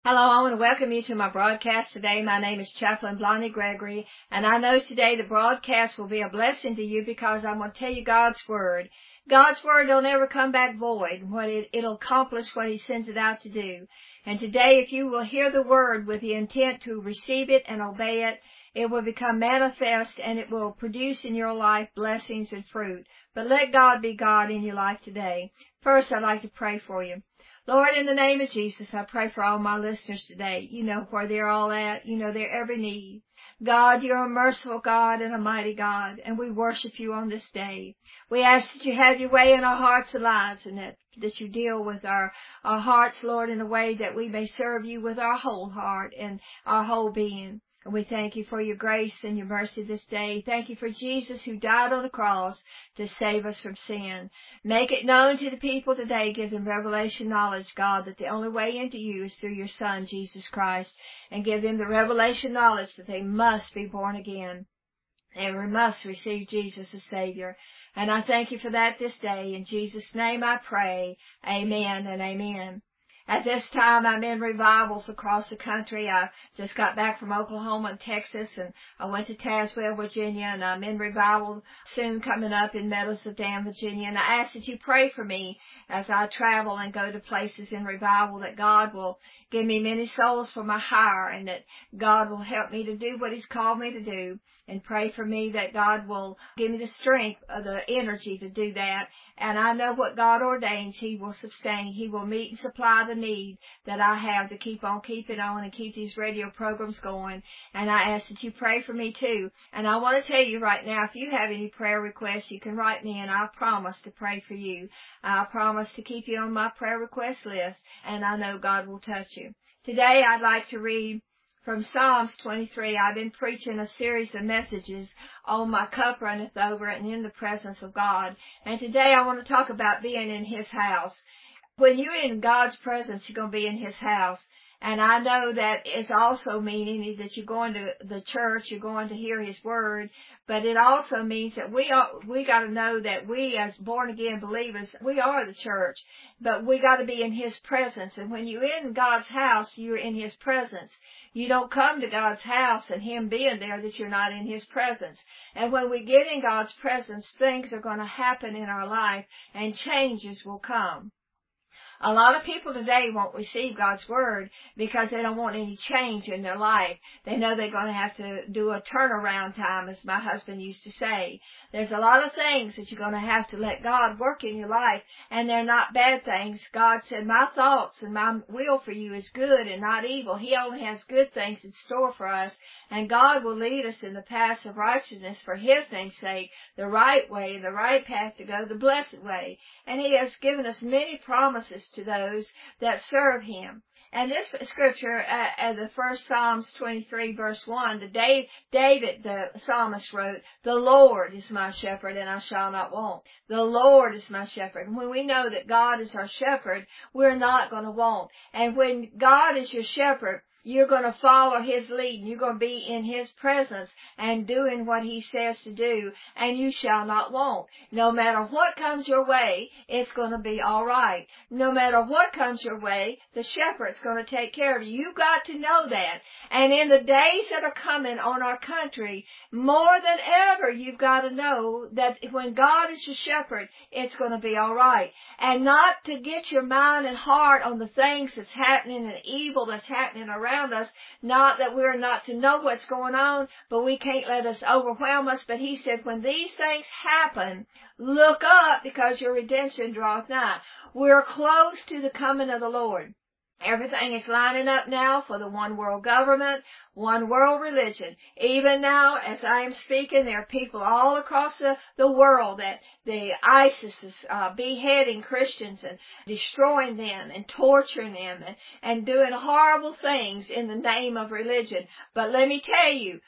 Hello, I want to welcome you to my broadcast today. My name is Chaplain Blondie Gregory, and I know today the broadcast will be a blessing to you because I'm going to tell you God's Word. God's Word will never come back void. It'll accomplish what He sends it out to do. And today, if you will hear the Word with the intent to receive it and obey it, it will become manifest and it will produce in your life blessings and fruit. But let God be God in your life today. First, I'd like to pray for you. Lord, in the name of Jesus, I pray for all my listeners today. You know where they're all at. You know their every need. God, you're a merciful God and a mighty God, and we worship you on this day. We ask that you have your way in our hearts and lives, and that you deal with our hearts, Lord, in a way that we may serve you with our whole heart and our whole being. And we thank you for your grace and your mercy this day. Thank you for Jesus who died on the cross to save us from sin. Make it known to the people today. Give them revelation knowledge, God, that the only way into you is through your Son, Jesus Christ. And give them the revelation knowledge that they must be born again. And we must receive Jesus as Savior. And I thank you for that this day. In Jesus' name I pray. Amen and amen. At this time, I'm in revivals across the country. I just got back from Oklahoma and Texas, and I went to Tazewell, Virginia, and I'm in revival soon coming up in Meadows of Dan, Virginia. And I ask that you pray for me as I travel and go to places in revival, that God will give me many souls for my hire, and that God will help me to do what He's called me to do. And pray for me that God will give me the strength, the energy to do that. And I know what God ordains, He will sustain. He will meet and supply the need that I have to keep on keeping on and keep these radio programs going. And I ask that you pray for me too. And I want to tell you right now, if you have any prayer requests, you can write me and I'll promise to pray for you. I'll promise to keep you on my prayer request list, and I know God will touch you. Today I'd like to read from Psalms 23. I've been preaching a series of messages on My Cup Runneth Over and in the presence of God. And today I want to talk about being in His house. When you're in God's presence, you're going to be in His house. And I know that it's also meaning that you're going to the church, you're going to hear His Word, but it also means that we got to know that we as born again believers, we are the church, but we got to be in His presence. And when you're in God's house, you're in His presence. You don't come to God's house and Him being there that you're not in His presence. And when we get in God's presence, things are going to happen in our life and changes will come. A lot of people today won't receive God's Word because they don't want any change in their life. They know they're going to have to do a turnaround time, as my husband used to say. There's a lot of things that you're going to have to let God work in your life, and they're not bad things. God said, my thoughts and my will for you is good and not evil. He only has good things in store for us, and God will lead us in the paths of righteousness for His name's sake, the right way, the right path to go, the blessed way. And He has given us many promises to those that serve Him. And this scripture, the first Psalms 23 verse 1, David, the psalmist wrote, the Lord is my shepherd and I shall not want. The Lord is my shepherd. And when we know that God is our shepherd, we're not going to want. And when God is your shepherd, you're going to follow His lead, and you're going to be in His presence and doing what He says to do, and you shall not want. No matter what comes your way, it's going to be all right. No matter what comes your way, the shepherd's going to take care of you. You've got to know that. And in the days that are coming on our country, more than ever, you've got to know that when God is your shepherd, it's going to be all right. And not to get your mind and heart on the things that's happening and evil that's happening around us. Not that we're not to know what's going on, but we can't let us overwhelm us. But He said, when these things happen, look up because your redemption draweth nigh. We're close to the coming of the Lord. Everything is lining up now for the one world government, one world religion. Even now, as I am speaking, there are people all across the world that the ISIS is beheading Christians and destroying them and torturing them and doing horrible things in the name of religion. But let me tell you,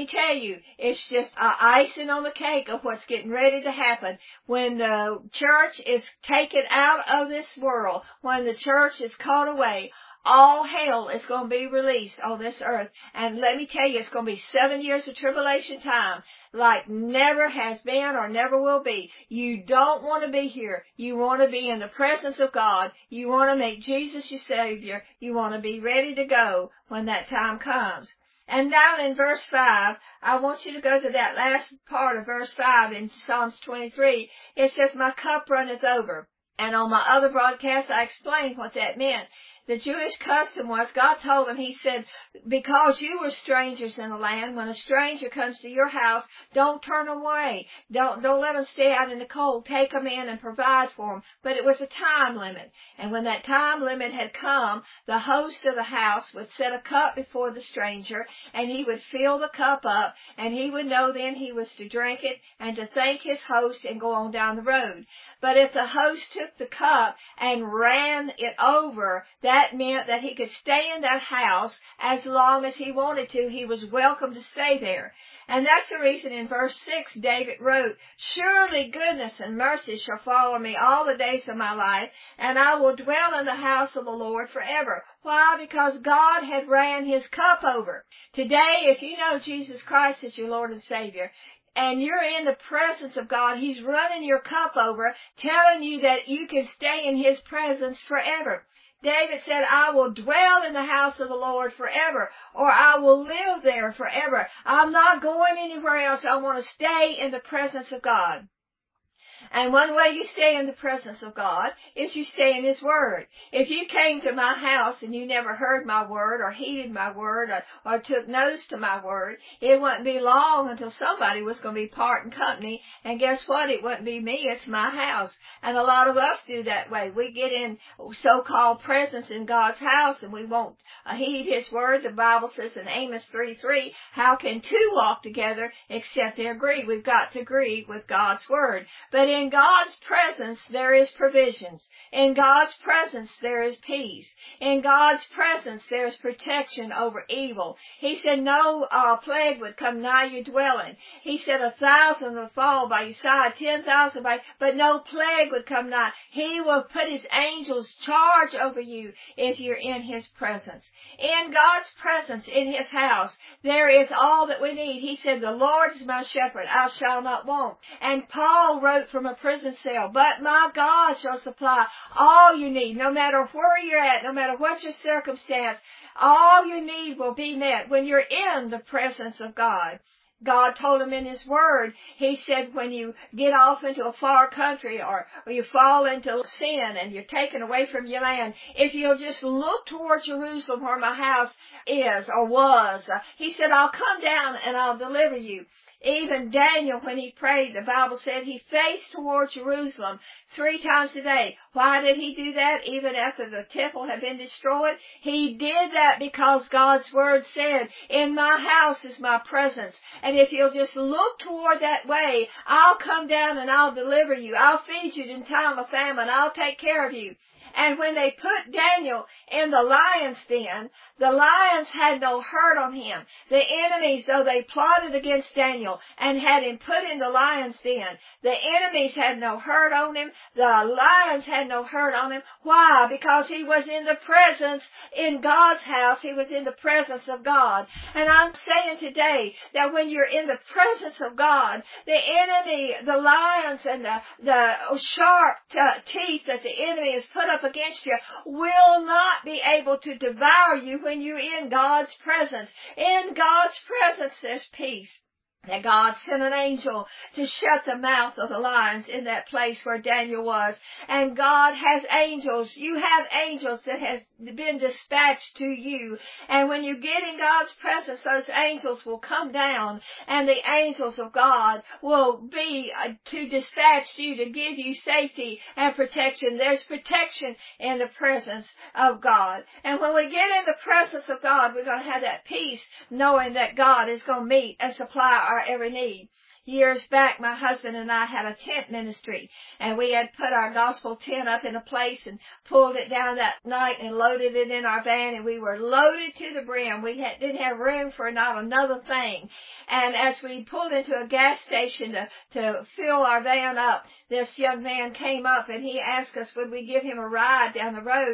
it's just icing on the cake of what's getting ready to happen. When the church is taken out of this world, when the church is caught away, all hell is going to be released on this earth. And let me tell you, it's going to be 7 years of tribulation time like never has been or never will be. You don't want to be here. You want to be in the presence of God. You want to make Jesus your Savior. You want to be ready to go when that time comes. And down in verse 5, I want you to go to that last part of verse 5 in Psalms 23. It says, my cup runneth over. And on my other broadcast, I explained what that meant. The Jewish custom was, God told them, He said, because you were strangers in the land, when a stranger comes to your house, don't turn away. Don't let them stay out in the cold. Take them in and provide for them. But it was a time limit. And when that time limit had come, the host of the house would set a cup before the stranger, and he would fill the cup up, and he would know then he was to drink it and to thank his host and go on down the road. But if the host took the cup and ran it over, that meant that he could stay in that house as long as he wanted to. He was welcome to stay there. And that's the reason in verse 6 David wrote, surely goodness and mercy shall follow me all the days of my life, and I will dwell in the house of the Lord forever. Why? Because God had ran his cup over. Today, if you know Jesus Christ as your Lord and Savior, and you're in the presence of God, He's running your cup over, telling you that you can stay in His presence forever. David said, I will dwell in the house of the Lord forever, or I will live there forever. I'm not going anywhere else. I want to stay in the presence of God. And one way you stay in the presence of God is you stay in His Word. If you came to my house and you never heard my Word or heeded my Word or took notice to my Word, it wouldn't be long until somebody was going to be parting company. And guess what? It wouldn't be me. It's my house. And a lot of us do that way. We get in so-called presence in God's house and we won't heed His Word. The Bible says in Amos 3:3, how can two walk together except they agree? We've got to agree with God's Word. But in God's presence, there is provisions. In God's presence, there is peace. In God's presence, there is protection over evil. He said no plague would come nigh your dwelling. He said 1,000 would fall by your side, 10,000 but no plague would come nigh. He will put His angels charge over you if you're in His presence. In God's presence, in His house, there is all that we need. He said, the Lord is my shepherd, I shall not want. And Paul wrote from a prison cell, but my God shall supply all you need, no matter where you're at, no matter what your circumstance, all you need will be met when you're in the presence of God. God told him in His Word, He said, when you get off into a far country or you fall into sin and you're taken away from your land, if you'll just look toward Jerusalem where my house is or was, He said, I'll come down and I'll deliver you. Even Daniel, when he prayed, the Bible said he faced toward Jerusalem 3 times a day. Why did he do that even after the temple had been destroyed? He did that because God's Word said, in my house is my presence. And if you'll just look toward that way, I'll come down and I'll deliver you. I'll feed you in time of famine. I'll take care of you. And when they put Daniel in the lion's den, the lions had no hurt on him. The enemies, though they plotted against Daniel and had him put in the lion's den, the enemies had no hurt on him. The lions had no hurt on him. Why? Because he was in the presence, in God's house. He was in the presence of God. And I'm saying today that when you're in the presence of God, the enemy, the lions and the sharp teeth that the enemy has put up against you will not be able to devour you when you're in God's presence. In God's presence there's peace. That God sent an angel to shut the mouth of the lions in that place where Daniel was. And God has angels. You have angels that has been dispatched to you. And when you get in God's presence, those angels will come down, and the angels of God will be to dispatch you, to give you safety and protection. There's protection in the presence of God. And when we get in the presence of God, we're going to have that peace, knowing that God is going to meet and supply our every need. Years back, my husband and I had a tent ministry, and we had put our gospel tent up in a place and pulled it down that night and loaded it in our van, and we were loaded to the brim. We didn't have room for not another thing. And as we pulled into a gas station to fill our van up, this young man came up and he asked us would we give him a ride down the road.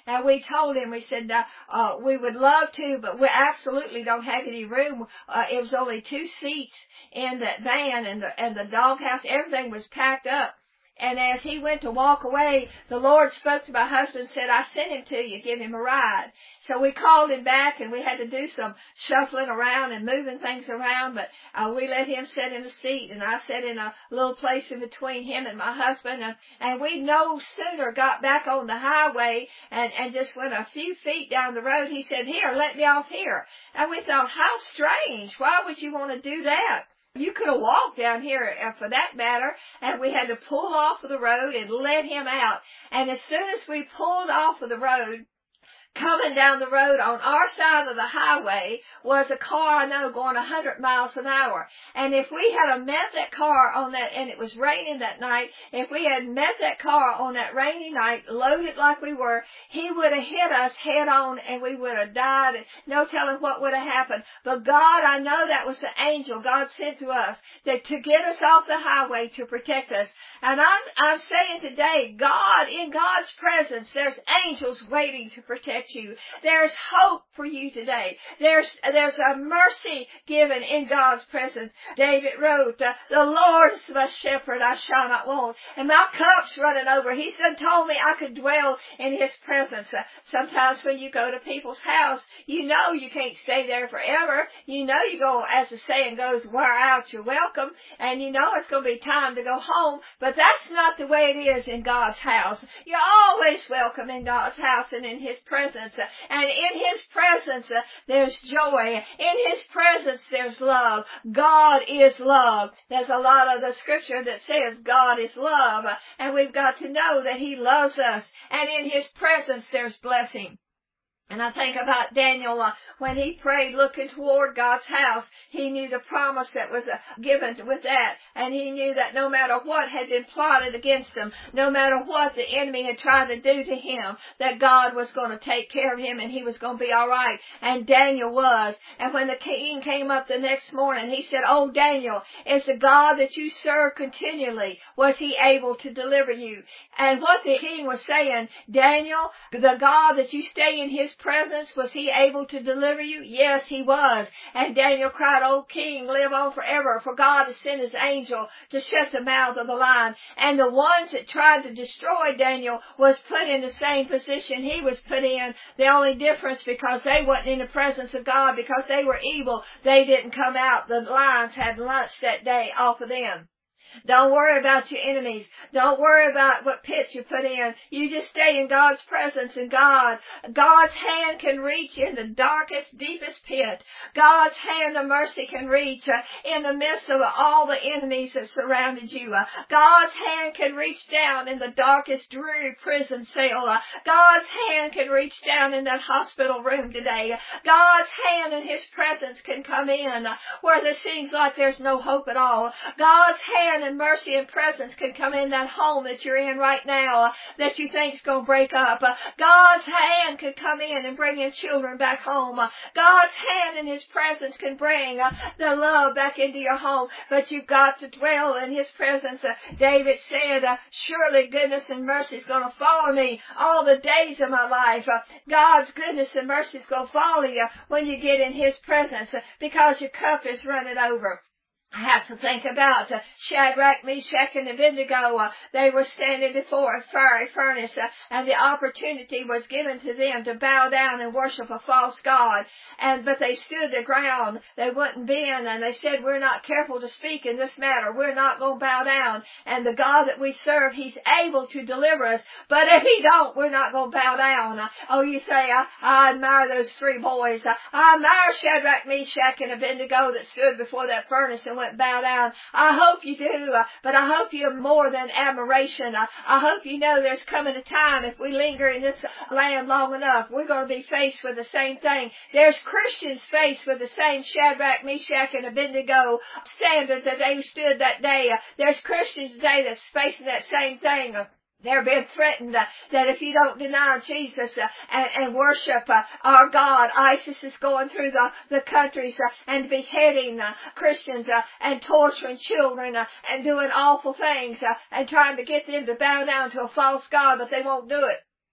And we told him, we said, we would love to, but we absolutely don't have any room. It was only 2 seats in that van, and the doghouse, everything was packed up. And as he went to walk away, the Lord spoke to my husband and said, I sent him to you, give him a ride. So we called him back, and we had to do some shuffling around and moving things around, but we let him sit in a seat, and I sat in a little place in between him and my husband, and we no sooner got back on the highway and just went a few feet down the road. He said, here, let me off here. And we thought, how strange. Why would you want to do that? You could have walked down here for that matter, and we had to pull off of the road and let him out. And as soon as we pulled off of the road, coming down the road on our side of the highway was a car I know going 100 miles an hour. And if we had met that car on that, and it was raining that night, if we had met that car on that rainy night, loaded like we were, he would have hit us head on and we would have died. No telling what would have happened. But God, I know that was the angel God sent to us that to get us off the highway to protect us. And I'm saying today, God, in God's presence, there's angels waiting to protect you. There's hope for you today. There's a mercy given in God's presence. David wrote, the Lord is my shepherd, I shall not want. And my cup's running over. He said, told me I could dwell in his presence. Sometimes when you go to people's house, you know you can't stay there forever. You know you go, as the saying goes, wear out your welcome. And you know it's going to be time to go home. But that's not the way it is in God's house. You're always welcome in God's house and in his presence. And in his presence, there's joy. In his presence, there's love. God is love. There's a lot of the scripture that says God is love. And we've got to know that he loves us. And in his presence, there's blessing. And I think about Daniel, when he prayed looking toward God's house, he knew the promise that was given with that. And he knew that no matter what had been plotted against him, no matter what the enemy had tried to do to him, that God was going to take care of him and he was going to be all right. And Daniel was. And when the king came up the next morning, he said, oh, Daniel, is the God that you serve continually, was he able to deliver you? And what the king was saying, Daniel, the God that you stay in his presence, was he able to deliver you? Yes, he was. And Daniel cried, O king, live on forever, for God has sent his angel to shut the mouth of the lion. And the ones that tried to destroy Daniel was put in the same position he was put in. The only difference, because they wasn't in the presence of God, because they were evil, they didn't come out. The lions had lunch that day off of them. Don't worry about your enemies. Don't worry about what pits you put in. You just stay in God's presence, and God's hand can reach in the darkest, deepest pit. God's hand of mercy can reach in the midst of all the enemies that surrounded you. God's hand can reach down in the darkest, dreary prison cell. God's hand can reach down in that hospital room today. God's hand and his presence can come in where there seems like there's no hope at all. God's hand and mercy and presence can come in that home that you're in right now that you think's going to break up. God's hand can come in and bring your children back home. God's hand and his presence can bring the love back into your home. But you've got to dwell in his presence. David said, surely goodness and mercy is going to follow me all the days of my life. God's goodness and mercy is going to follow you when you get in his presence, because your cup is running over. I have to think about Shadrach, Meshach, and Abednego. They were standing before a fiery furnace, and the opportunity was given to them to bow down and worship a false god. But they stood their ground. They wouldn't bend, and they said, we're not careful to speak in this matter. We're not going to bow down. And the God that we serve, he's able to deliver us. But if he don't, we're not going to bow down. Oh, you say, I admire those 3 boys. I admire Shadrach, Meshach, and Abednego that stood before that furnace and went bow down. I hope you do, but I hope you're more than admiration. I hope you know there's coming a time, if we linger in this land long enough, we're going to be faced with the same thing. There's Christians faced with the same Shadrach, Meshach, and Abednego standard that they stood that day. There's Christians today that's facing that same thing. They're being threatened that if you don't deny Jesus and worship our God, ISIS is going through the countries and beheading Christians and torturing children and doing awful things and trying to get them to bow down to a false God, but they won't do it.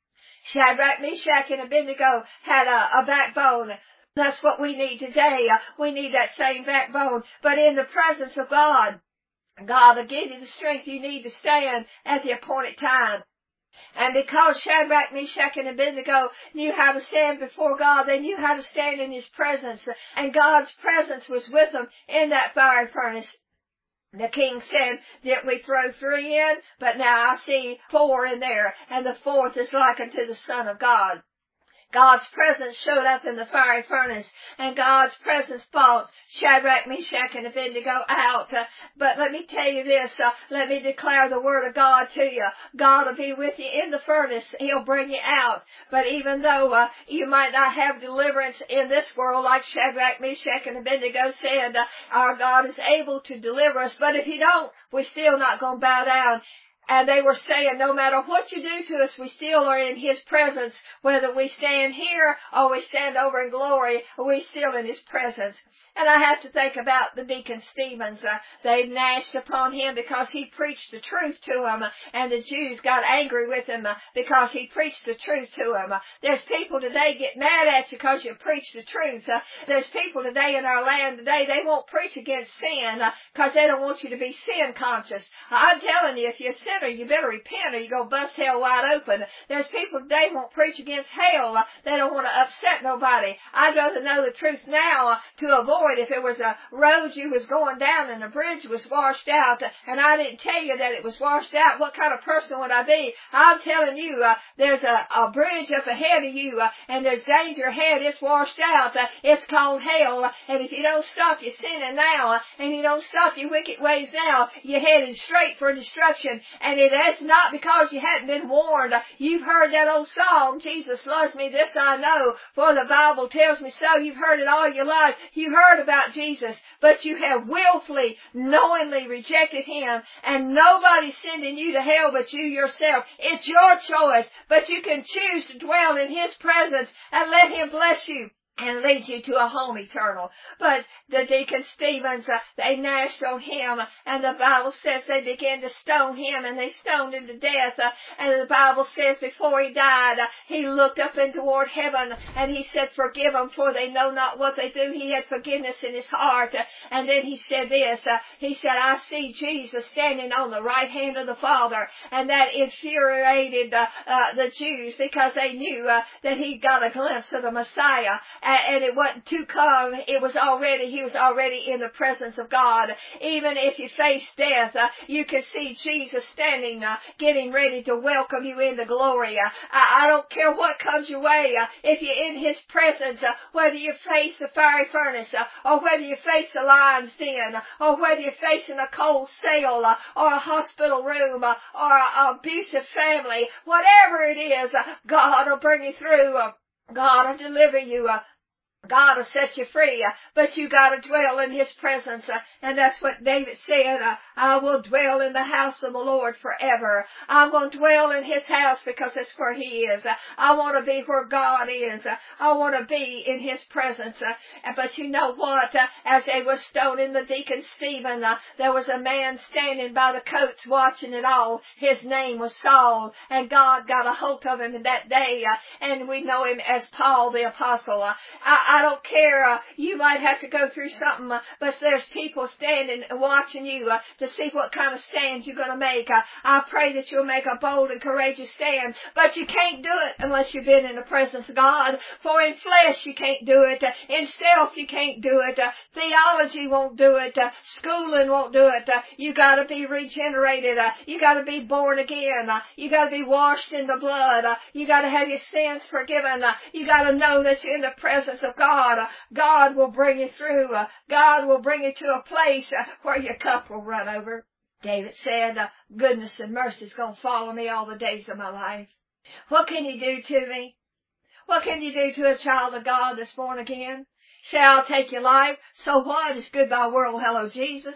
Shadrach, Meshach, and Abednego had a backbone. That's what we need today. We need that same backbone. But in the presence of God, God will give you the strength you need to stand at the appointed time. And because Shadrach, Meshach, and Abednego knew how to stand before God, they knew how to stand in His presence. And God's presence was with them in that fiery furnace. The king said, didn't we throw 3 in? But now I see 4 in there, and the 4th is like unto the Son of God. God's presence showed up in the fiery furnace, and God's presence brought Shadrach, Meshach, and Abednego out. But let me tell you this, let me declare the word of God to you. God will be with you in the furnace. He'll bring you out. But even though you might not have deliverance in this world, like Shadrach, Meshach, and Abednego said, our God is able to deliver us. But if He don't, we're still not going to bow down. And they were saying, no matter what you do to us, we still are in His presence. Whether we stand here or we stand over in glory, we're still in His presence. And I have to think about the deacon Stevens. They gnashed upon him because he preached the truth to them, and the Jews got angry with him because he preached the truth to them. There's people today get mad at you because you preach the truth. There's people today in our land today, they won't preach against sin because they don't want you to be sin conscious. I'm telling you, if you're a sinner, you better repent or you're going to bust hell wide open. There's people today won't preach against hell. They don't want to upset nobody. I'd rather know the truth now to avoid if it was a road you was going down and the bridge was washed out and I didn't tell you that it was washed out, what kind of person would I be? I'm telling you, there's a bridge up ahead of you and there's danger ahead. It's washed out. It's called hell. And if you don't stop your sinning now and you don't stop your wicked ways now, you're headed straight for destruction. And it is not because you hadn't been warned. You've heard that old song, Jesus loves me, this I know, for the Bible tells me so. You've heard it all your life. You heard about Jesus, but you have willfully, knowingly rejected Him, and nobody's sending you to hell but you yourself. It's your choice, but you can choose to dwell in His presence and let Him bless you and lead you to a home eternal. But the deacon Stevens, they gnashed on him, and the Bible says they began to stone him, and they stoned him to death. And the Bible says before he died, he looked up and toward heaven, and he said, forgive them, for they know not what they do. He had forgiveness in his heart. And then he said this, he said, I see Jesus standing on the right hand of the Father. And that infuriated the Jews, because they knew that he got a glimpse of the Messiah. And it wasn't to come, he was already in the presence of God. Even if you face death, you can see Jesus standing, getting ready to welcome you into glory. I don't care what comes your way, if you're in His presence, whether you face the fiery furnace, or whether you face the lion's den, or whether you're facing a cold cell, or a hospital room, or an abusive family, whatever it is, God will bring you through. God will deliver you. God will set you free, but you got to dwell in His presence, and that's what David said, I will dwell in the house of the Lord forever. I'm going to dwell in His house because that's where He is. I want to be where God is. I want to be in His presence. But you know what? As they were stoning the deacon Stephen, there was a man standing by the coats watching it all. His name was Saul, and God got a hold of him in that day, and we know him as Paul the Apostle. I don't care, you might have to go through something, but there's people standing and watching you to see what kind of stand you're going to make. I pray that you'll make a bold and courageous stand, but you can't do it unless you've been in the presence of God. For in flesh you can't do it, in self you can't do it, theology won't do it, schooling won't do it. You got to be regenerated, you got to be born again, you got to be washed in the blood, you got to have your sins forgiven, you got to know that you're in the presence of God. God will bring you through. God will bring you to a place where your cup will run over. David said, goodness and mercy is going to follow me all the days of my life. What can you do to me? What can you do to a child of God that's born again? Say, I'll take your life. So what? It's goodbye world. Hello, Jesus.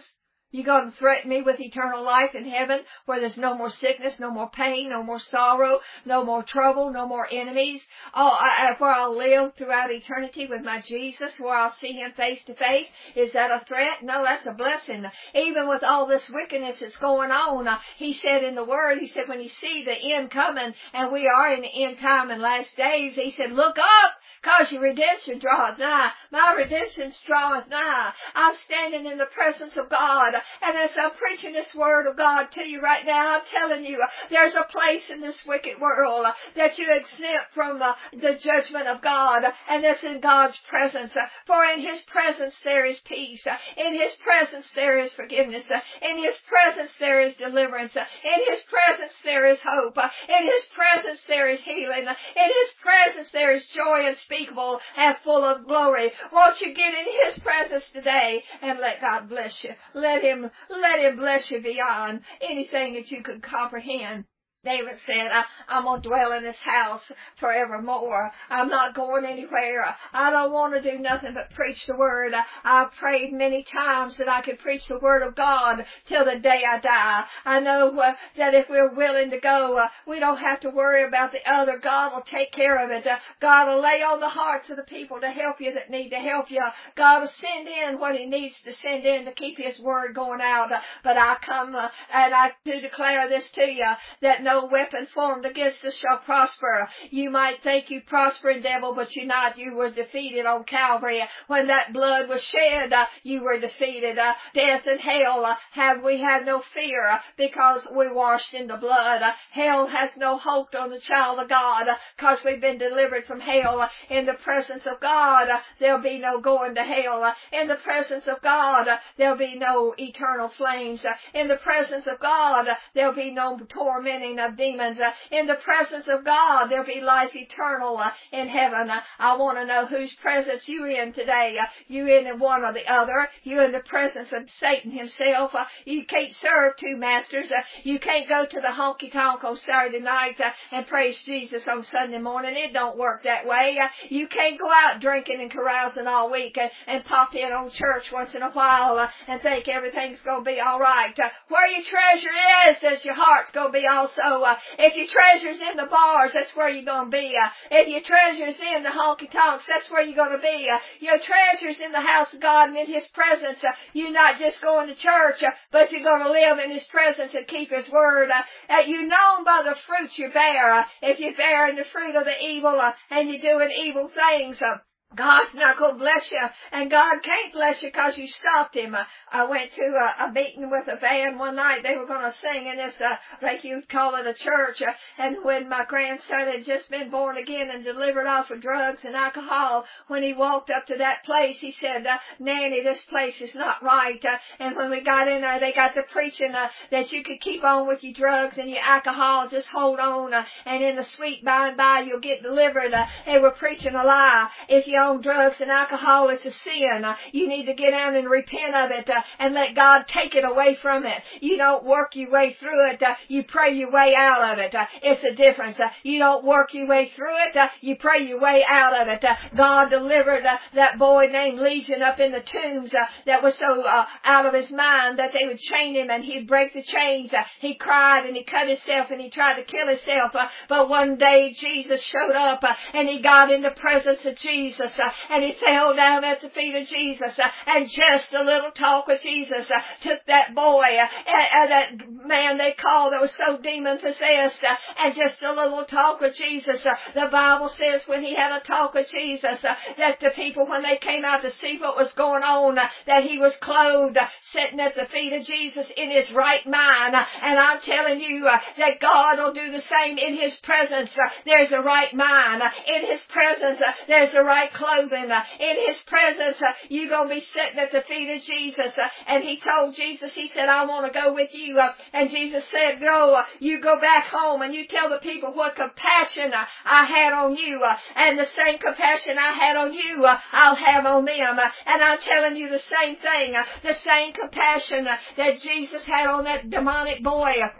You going to threaten me with eternal life in heaven where there's no more sickness, no more pain, no more sorrow, no more trouble, no more enemies? Oh, where I'll live throughout eternity with my Jesus, where I'll see Him face to face. Is that a threat? No, that's a blessing. Even with all this wickedness that's going on, He said in the Word, He said when you see the end coming, and we are in the end time and last days, He said, look up, cause your redemption draweth nigh. My redemption draweth nigh. I'm standing in the presence of God. And as I'm preaching this word of God to you right now, I'm telling you, there's a place in this wicked world that you're exempt from the judgment of God, and that's in God's presence. For in His presence there is peace. In His presence there is forgiveness. In His presence there is deliverance. In His presence there is hope. In His presence there is healing. In His presence there is joy unspeakable and full of glory. Won't you get in His presence today and let God bless you? Let Him bless you beyond anything that you could comprehend. David said, I'm going to dwell in this house forevermore. I'm not going anywhere. I don't want to do nothing but preach the word. I've prayed many times that I could preach the word of God till the day I die. I know that if we're willing to go, we don't have to worry about the other. God will take care of it. God will lay on the hearts of the people to help you that need to help you. God will send in what He needs to send in to keep His word going out. But I come and I do declare this to you, that no weapon formed against us shall prosper. You might think you prospering, devil, but you're not. You were defeated on Calvary. When that blood was shed, you were defeated. Death and hell, we have no fear because we washed in the blood. Hell has no hold on the child of God because we've been delivered from hell. In the presence of God, there'll be no going to hell. In the presence of God, there'll be no eternal flames. In the presence of God, there'll be no tormenting of demons. In the presence of God, there'll be life eternal in heaven. I want to know whose presence you in today. You in one or the other. You in the presence of Satan himself. You can't serve two masters. You can't go to the honky-tonk on Saturday night and praise Jesus on Sunday morning. It don't work that way. You can't go out drinking and carousing all week and pop in on church once in a while and think everything's going to be all right. Where your treasure is, there's your heart's going to be also. If your treasure's in the bars, that's where you're going to be. If your treasure's in the honky-tonks, that's where you're going to be. Your treasure's in the house of God and in His presence. You're not just going to church, but you're going to live in His presence and keep His word. You're known by the fruits you bear. If you're bearing the fruit of the evil and you're doing evil things, God's not going to bless you, and God can't bless you because you stopped Him. I went to a meeting with a band one night. They were going to sing in this, like you'd call it a church, and when my grandson had just been born again and delivered off of drugs and alcohol, when he walked up to that place, he said, Nanny, this place is not right. And when we got in there, they got to preaching that you could keep on with your drugs and your alcohol, just hold on, and in the sweet by and by you'll get delivered. They were preaching a lie. If you on drugs and alcohol, it's a sin. You need to get out and repent of it and let God take it away from it. You don't work your way through it. You pray your way out of it. It's a difference. You don't work your way through it. You pray your way out of it. God delivered that boy named Legion up in the tombs that was so out of his mind that they would chain him and he'd break the chains. He cried and he cut himself and he tried to kill himself. But one day Jesus showed up and he got in the presence of Jesus. And he fell down at the feet of Jesus, and just a little talk with Jesus took that boy, that man they called that was so demon-possessed, and just a little talk with Jesus. The Bible says when he had a talk with Jesus, that the people, when they came out to see what was going on, that he was clothed, sitting at the feet of Jesus in his right mind. And I'm telling you that God will do the same in His presence. There's a right mind. In His presence, there's a right clothing. In His presence, you're going to be sitting at the feet of Jesus. And he told Jesus, he said, I want to go with you. And Jesus said, go. You go back home and you tell the people what compassion I had on you. And the same compassion I had on you, I'll have on them. And I'm telling you the same thing. The same compassion that Jesus had on that demonic boy.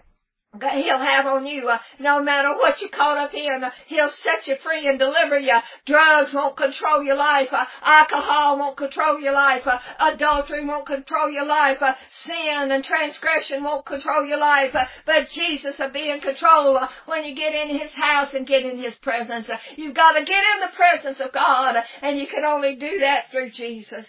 He'll have on you, no matter what you're caught up in. He'll set you free and deliver you. Drugs won't control your life. Alcohol won't control your life. Adultery won't control your life. Sin and transgression won't control your life. But Jesus will be in control when you get in His house and get in His presence. You've got to get in the presence of God, and you can only do that through Jesus.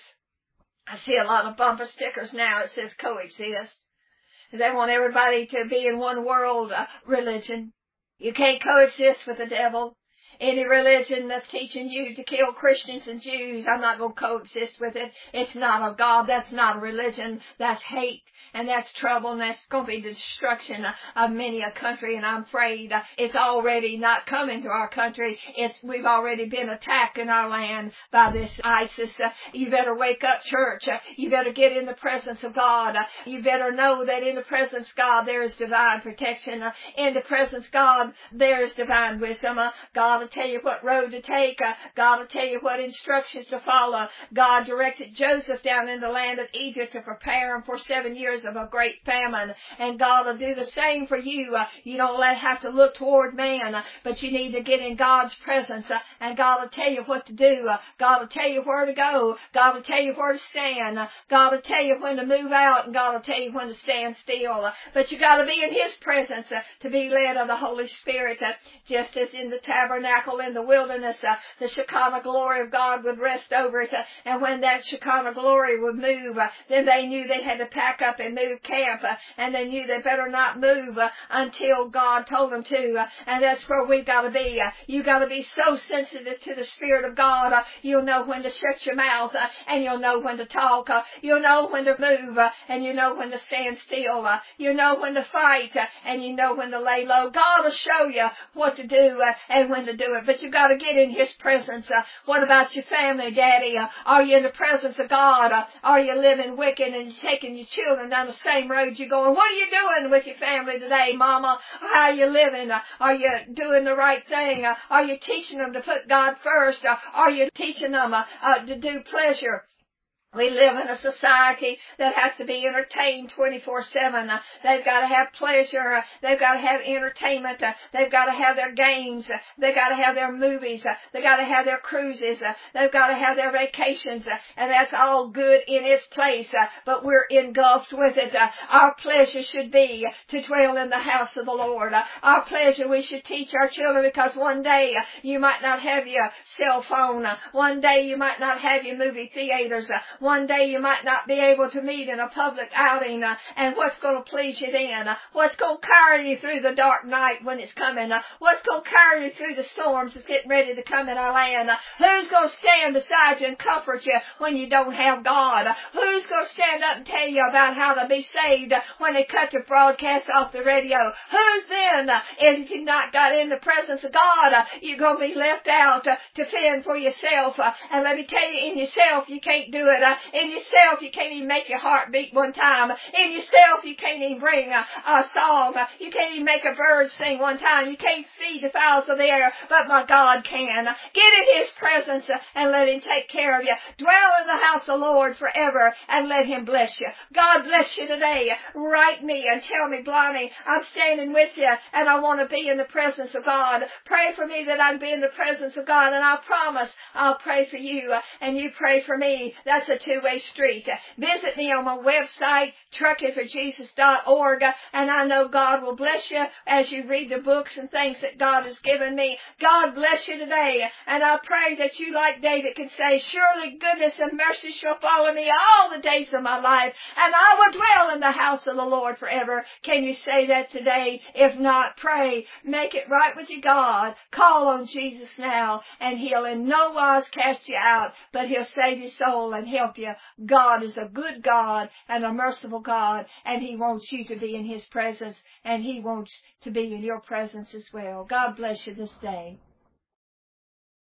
I see a lot of bumper stickers now. It says coexist. They want everybody to be in one world religion. You can't coexist with the devil. Any religion that's teaching you to kill Christians and Jews, I'm not going to coexist with it. It's not of God. That's not a religion. That's hate. And that's trouble, and that's going to be the destruction of many a country, and I'm afraid it's already not coming to our country. We've already been attacked in our land by this ISIS. You better wake up, church. You better get in the presence of God. You better know that in the presence of God there is divine protection. In the presence of God there is divine wisdom. God will tell you what road to take. God will tell you what instructions to follow. God directed Joseph down in the land of Egypt to prepare him for 7 years of a great famine, and God will do the same for you. You don't have to look toward man, but you need to get in God's presence, and God will tell you what to do. God will tell you where to go. God will tell you where to stand. God will tell you when to move out, and God will tell you when to stand still. But you got to be in His presence to be led of the Holy Spirit, just as in the tabernacle in the wilderness, the Shekinah glory of God would rest over it, and when that Shekinah glory would move, then they knew they had to pack up and move camp, and they knew they better not move until God told them to, and that's where we got to be. You got to be so sensitive to the Spirit of God, you'll know when to shut your mouth, and you'll know when to talk, you'll know when to move, and you know when to stand still, you know when to fight, and you know when to lay low. God will show you what to do and when to do it, but you got to get in His presence. What about your family, Daddy? Are you in the presence of God? Are you living wicked and taking your children down the same road you're going? What are you doing with your family today, Mama? How are you living? Are you doing the right thing? Are you teaching them to put God first? Are you teaching them to do pleasure? We live in a society that has to be entertained 24/7. They've got to have pleasure. They've got to have entertainment. They've got to have their games. They've got to have their movies. They've got to have their cruises. They've got to have their vacations. And that's all good in its place. But we're engulfed with it. Our pleasure should be to dwell in the house of the Lord. Our pleasure, we should teach our children, because one day you might not have your cell phone. One day you might not have your movie theaters. One day you might not be able to meet in a public outing, and what's going to please you then? What's going to carry you through the dark night when it's coming? What's going to carry you through the storms that's getting ready to come in our land? Who's going to stand beside you and comfort you when you don't have God? Who's going to stand up and tell you about how to be saved when they cut your broadcast off the radio? Who's then? If you've not got in the presence of God, you're going to be left out to fend for yourself. And let me tell you, in yourself, you can't do it. In yourself, you can't even make your heart beat one time. In yourself, you can't even bring a song. You can't even make a bird sing one time. You can't feed the fowls of the air, but my God can. Get in His presence and let Him take care of you. Dwell in the house of the Lord forever and let Him bless you. God bless you today. Write me and tell me, Blondie, I'm standing with you and I want to be in the presence of God. Pray for me that I can be in the presence of God, and I promise I'll pray for you and you pray for me. That's a two-way street. Visit me on my website, truckingforjesus.org, and I know God will bless you as you read the books and things that God has given me. God bless you today, and I pray that you, like David, can say, surely goodness and mercy shall follow me all the days of my life, and I will dwell in the house of the Lord forever. Can you say that today? If not, pray. Make it right with your God. Call on Jesus now, and He'll in no wise cast you out, but He'll save your soul and help you. God is a good God and a merciful God, and He wants you to be in His presence, and He wants to be in your presence as well. God bless you this day.